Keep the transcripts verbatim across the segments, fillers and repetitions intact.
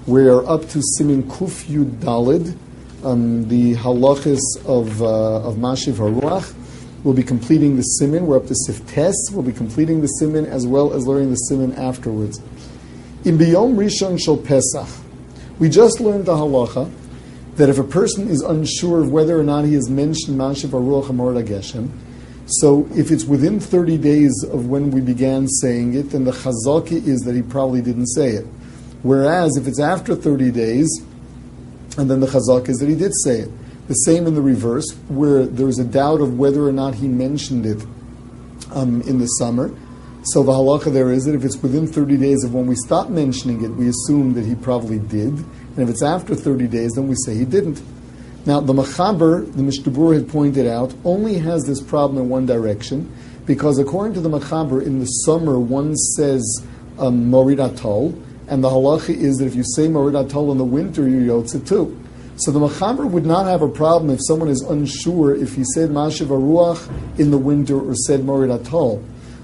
We're up to Simin Kuf Yud Dalid, um, the halachis of uh, of Mashiv Haruach. We'll be completing the Simin. We're up to Siftes. We'll be completing the Simin as well as learning the Simin afterwards. In Biyom Rishon Shel Pesach, we just learned the halacha that if a person is unsure of whether or not he has mentioned Mashiv Haruach HaMorad HaGeshem, so if it's within thirty days of when we began saying it, then the chazaka is that he probably didn't say it. Whereas if it's after thirty days, and then the chazaka is that he did say it. The same in the reverse, where there's a doubt of whether or not he mentioned it um, in the summer. So the halacha there is that if it's within thirty days of when we stop mentioning it, we assume that he probably did. And if it's after thirty days, then we say he didn't. Now, the Machaber, the Mishnah Berurah had pointed out, only has this problem in one direction, because according to the Machaber, in the summer one says um, Morid Atol, and the halacha is that if you say Morid Atol in the winter, you yotze too. So the Machaber would not have a problem if someone is unsure if he said Mashiv Haruach in the winter or said Morid Atol.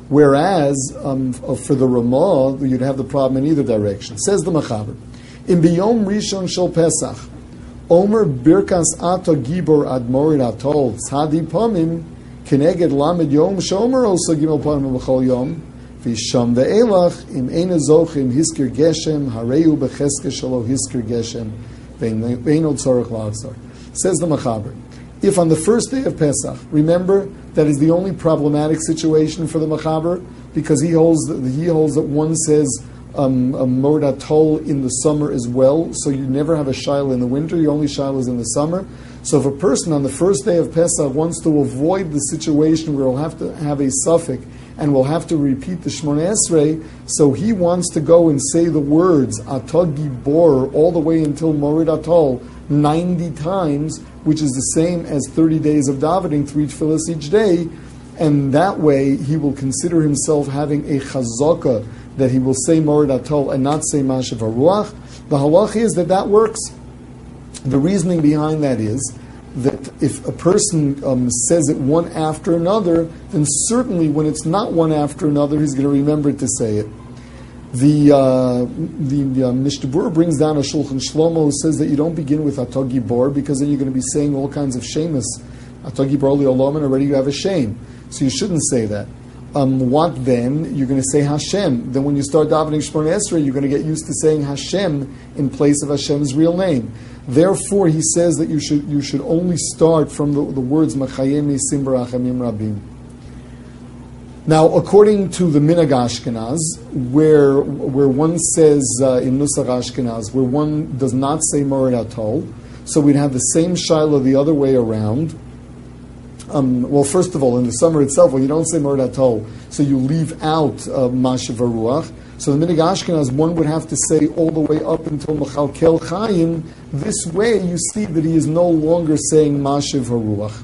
Whereas um, for the Ramah, you'd have the problem in either direction. Says the Machaber, in Biyom Rishon Shel Pesach, Omer Birkas Ato Gibor Ad Morid Atol Tzadi Pamim Keneged Lamed Yom Shomer Osa Gimel Pamim B'chol Yom V'Sham Ve'elach Im Eina Zochim Hiskir Geshem Hareu B'Cheske Shalo Hiskir Geshem Ve'Eino Tzorach La'atzar. Says the Machaber, if on the first day of Pesach, remember that is the only problematic situation for the Machaber, because he holds that, he holds that one says um, a Morid Atol in the summer as well, so you never have a Shaila in the winter, your only Shaila is in the summer. So if a person on the first day of Pesach wants to avoid the situation where he'll have to have a suffix and will have to repeat the Shmoneh Esrei, so he wants to go and say the words Atah Gibor all the way until Morid Atol ninety times, which is the same as thirty days of davening, three tefillas each day, and that way he will consider himself having a chazaka that he will say Morid Atol and not say Mashiv Haruach. The halach is that that works. The reasoning behind that is that if a person um, says it one after another, then certainly when it's not one after another, he's going to remember to say it. The uh, the uh, Mishnah Berurah brings down a Shulchan Shlomo who says that you don't begin with Atah Gibor, because then you're going to be saying all kinds of shemus. Atah Gibor li'olam, and already you have a shame. So you shouldn't say that. Um, what then? You're going to say Hashem. Then when you start davening Shmoneh Esrei, you're going to get used to saying Hashem in place of Hashem's real name. Therefore, he says that you should you should only start from the, the words Machayim Sim Barachamim Rabim. Now, according to the Minhag Ashkenaz, where where one says uh, in Nusach Ashkenaz, where one does not say Morid Atol, so we'd have the same Shaila the other way around. Um, well, first of all, in the summer itself, when you don't say Morid Atol, so you leave out uh, Mashiv Haruach. So the Minhag Ashkenaz, one would have to say all the way up until Mechalkel Chayim. This way, you see that he is no longer saying Mashiv Haruach.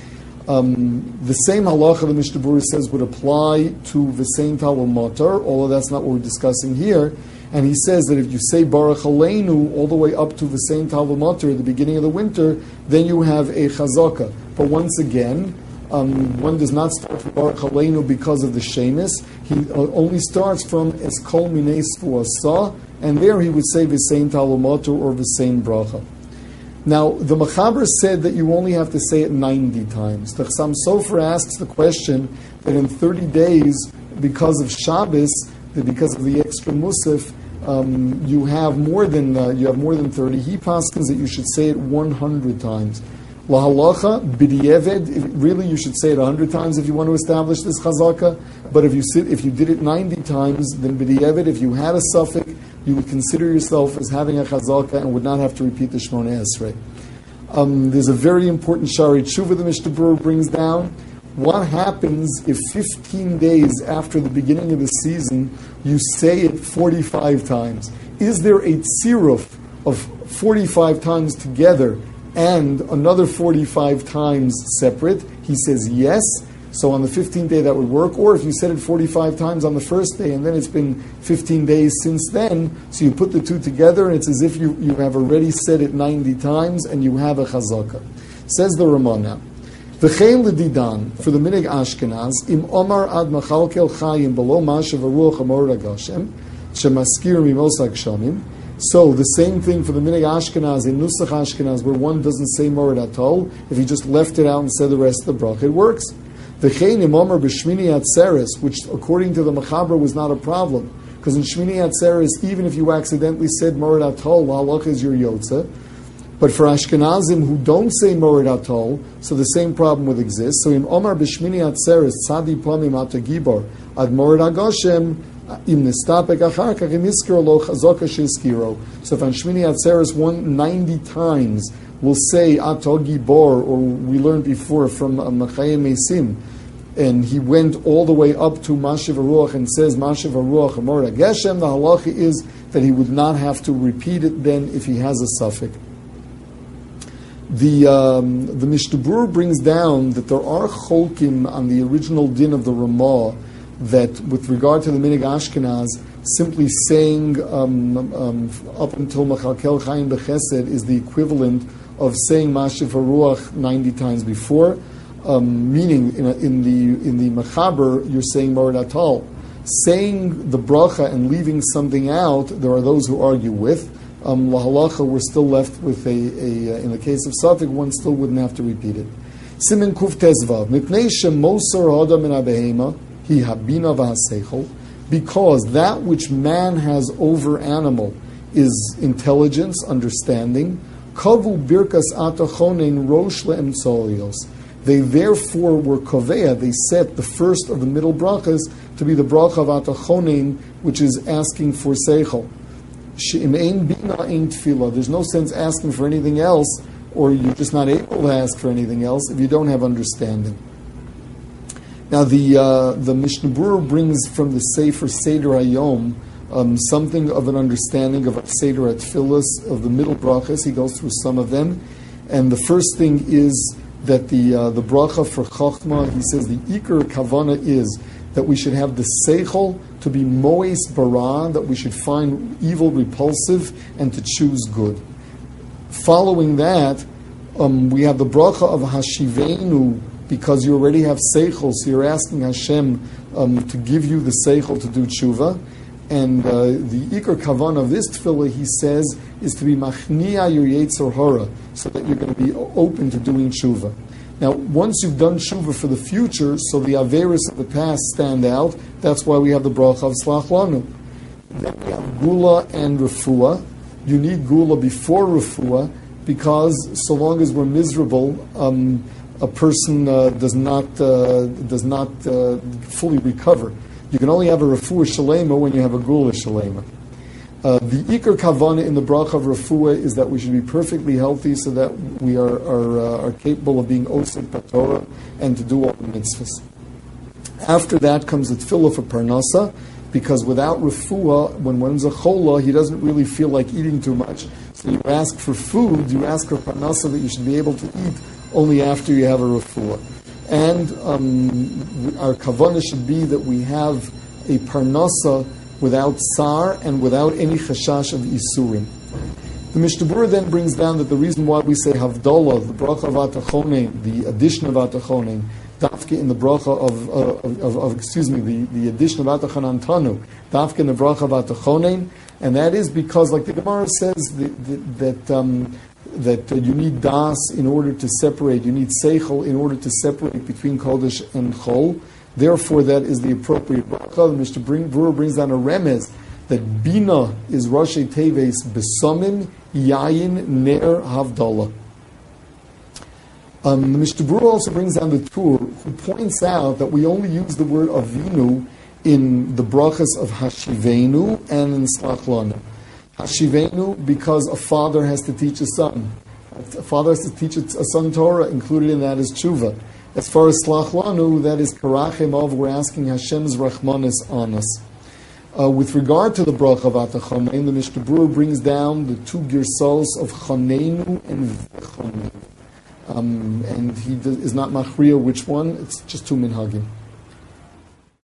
Um, the same halacha the Mishnah Berurah says would apply to V'sein Tal Matar, although that's not what we're discussing here. And he says that if you say Baruch Aleinu all the way up to V'sein Tal Matar at the beginning of the winter, then you have a chazaka. But once again, um, one does not start from Baruch Aleinu because of the shemus. He uh, only starts from Eskol Minei Sfuasa, and there he would say V'sein Tal Matar or V'sein Bracha. Now, the Machaber said that you only have to say it ninety times. The Chassam Sofer asks the question that in thirty days, because of Shabbos, that because of the extra Musaf, um, you have more than uh, you have more than thirty. He paskins that you should say it one hundred times. La halacha b'di'eved, really you should say it one hundred times if you want to establish this chazaka. But if you sit, if you did it ninety times, then b'di'eved, if you had a suffix, you would consider yourself as having a chazaka and would not have to repeat the Shmoneh Esrei. Um, there's a very important Shari Tshuva the Mishnah Berurah brings down. What happens if fifteen days after the beginning of the season you say it forty-five times? Is there a tziruf of forty-five times together and another forty-five times separate? He says yes. So on the fifteenth day that would work. Or if you said it forty-five times on the first day and then it's been fifteen days since then, so you put the two together and it's as if you, you have already said it ninety times and you have a chazaka. Says the Ramah now. V'chein l'didan, for the Minhag Ashkenaz, im omar ad machalkel chayim below mashav haruach hamorad hagashem, shemaskir mimos hagshamim, So the same thing for the Minig Ashkenaz in Nusach Ashkenaz, where one doesn't say Mored Atol. If he just left it out and said the rest of the bracha, it works. The Chein Imomar b'Shmini Atzeres, which according to the Mechaber was not a problem, because in Shmini Atzeres, even if you accidentally said Mored Atol, Halach is your Yotze. But for Ashkenazim who don't say Mored Atol, so the same problem would exist. So in Omar b'Shmini Atzeres, Tzadi Pamim Ata Gibor, Ad Mored Agoshem, Im Nistapek Achar Kach Im Iskir Lo Chazoka Shizkiro. So if on Shmini Atzeres one ninety times we'll say Ata Gibor, or we learned before from Machayim Mesim, and he went all the way up to Mashiv HaRuach and says Mashiv HaRuach Mored Ageshem, the halacha is that he would not have to repeat it then if he has a suffix. The um, the Mishnah Berurah brings down that there are cholkim on the original din of the Ramah, that with regard to the Minig Ashkenaz, simply saying um, um, up until Machalkel Chaim B'Chesed is the equivalent of saying Mashiv HaRuach ninety times before, um, meaning in, a, in the in the Mechaber you're saying Mored Atol. Saying the bracha and leaving something out, there are those who argue with. Um, Lahalacha, we're still left with a, a uh, in the case of Safik, one still wouldn't have to repeat it. Simin Kuf Tezvav, Mipnei Shemosar Hada Min HaBehema, Hi Habina V'Haseichel, because that which man has over animal is intelligence, understanding. Kavu Birkas Atachonin Rosh Le'emtzolios. They therefore were kovea, they set the first of the middle brachas to be the bracha of Atachonin, which is asking for seichel. There's no sense asking for anything else, or you're just not able to ask for anything else if you don't have understanding. Now, the uh, the Mishnah Berurah brings from the Sefer Seder Hayom um, something of an understanding of Seder Atfilas, of the middle brachas. He goes through some of them, and the first thing is that the uh, the bracha for Chochmah, he says the Iker Kavana is that we should have the seichel to be moes bara, that we should find evil repulsive and to choose good. Following that, um, we have the bracha of Hashivenu, because you already have seichel, so you're asking Hashem um, to give you the seichel to do tshuva. And uh, the ikar kavan of this tefillah, he says, is to be machnia your yetzer hara, so that you're going to be open to doing tshuva. Now, once you've done tshuva for the future, so the averis of the past stand out. That's why we have the bracha of Slach Lanu. Then we have gula and refuah. You need gula before refuah, because so long as we're miserable, um, a person uh, does not uh, does not uh, fully recover. You can only have a refuah shalema when you have a gula shalema. Uh, the ikar kavana in the bracha of refuah is that we should be perfectly healthy, so that we are are, uh, are capable of being osik patorah and to do all the mitzvahs. After that comes the tefillah for parnasa, because without refuah, when one's a chola, he doesn't really feel like eating too much. So you ask for food, you ask for parnasa that you should be able to eat only after you have a refuah. And um, our kavanah should be that we have a parnasa without tsar and without any chashash of isurim. The Mishnah Berurah then brings down that the reason why we say Havdalah, the bracha of Atachonin, the addition of Atachonin, dafke in the bracha of, uh, of, of, of, excuse me, the, the addition of Atachanan Tanu, dafke in the bracha of Atachonin, and that is because, like the Gemara says, that, that, that um, that uh, you need das in order to separate, you need seichel in order to separate between kodesh and chol. Therefore, that is the appropriate bracha. The Mishnah Berurah brings down a remez that bina is Rashi Teves besamim yayin ner havdalah. Um, the Mishnah Berurah also brings down the Tur, who points out that we only use the word avinu in the brachas of Hashivenu and in Slach Lanu. Hashivenu, because a father has to teach a son. A father has to teach a son Torah, included in that is tshuva. As far as Slach Lanu, that is Karachem of, we're asking Hashem's Rachmanis on us. Uh, with regard to the bracha of Atachonin, the Mishnah Berurah brings down the two girsos of Chanenu and V'chonin. Um, and he does, is not machriya which one, it's just two minhagim.